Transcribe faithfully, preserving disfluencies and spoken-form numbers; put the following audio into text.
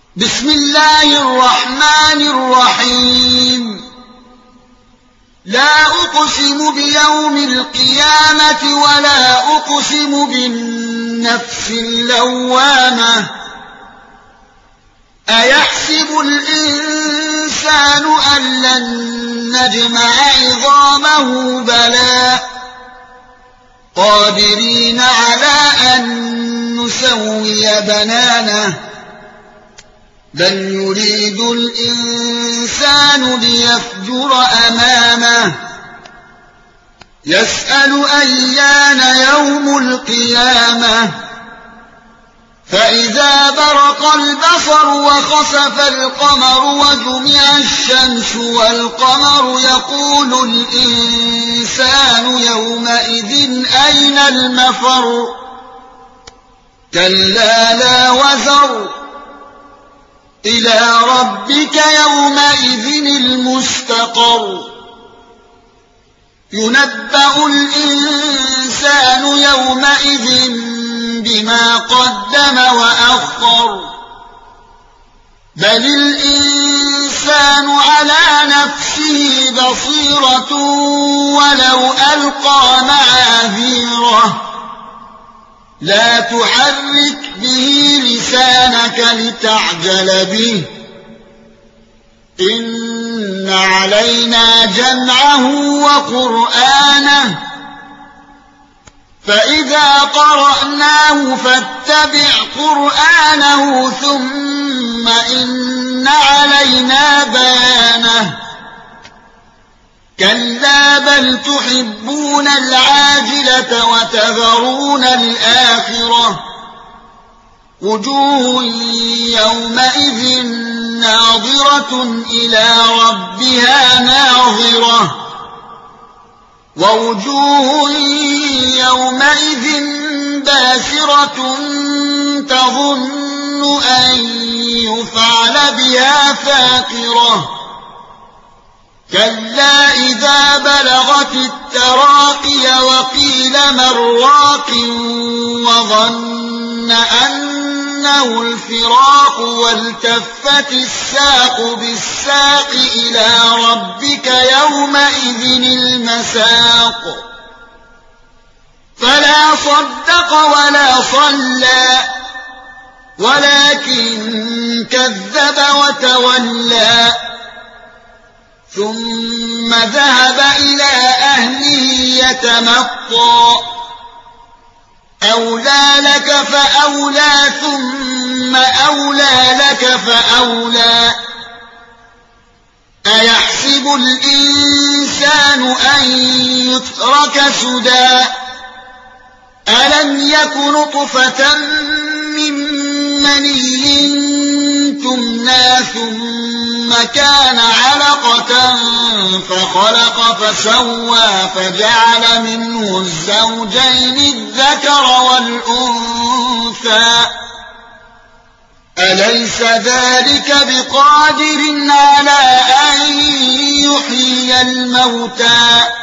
بسم الله الرحمن الرحيم لا أقسم بيوم القيامة ولا أقسم بالنفس اللوامة أيحسب الإنسان أن لن نجمع عظامه بلى قادرين على أن نسوي بنانه بل يريد الإنسان ليفجر أمامه يسأل أيان يوم القيامة فإذا برق البصر وخسف القمر وجمع الشمس والقمر يقول الإنسان يومئذ أين المفر كلا لا وزر إلى ربك يومئذ المستقر ينبأ الإنسان يومئذ بما قدم وأخر بل الإنسان على نفسه بصيرة ولو ألقى معاذيره لا تحرك به لسانك لتعجل به إن علينا جمعه وقرآنه فإذا قرأناه فاتبع قرآنه ثم إن علينا بيانه كلا بل تحبون العاجلة وتذرون الآخرة وجوه يومئذ ناظرة إلى ربها ناظرة ووجوه يومئذ باسرة تظن أن يفعل بها فاقرة كلا إذا بلغت التراقي وقيل من راق وظن أنه الفراق والتفت الساق بالساق إلى ربك يومئذ المساق فلا صدق ولا صلى ولكن كذب وتولى ثم ذهب إلى أهله يتمطى أولى لك فأولى ثم أولى لك فأولى أيحسب الإنسان أن يترك سدى ألم يك نطفة من مني تمنى ثم كان علقة فخلق فسوى فجعل منه الزوجين الذكر والأنثى أليس ذلك بقادر على أن يحيي الموتى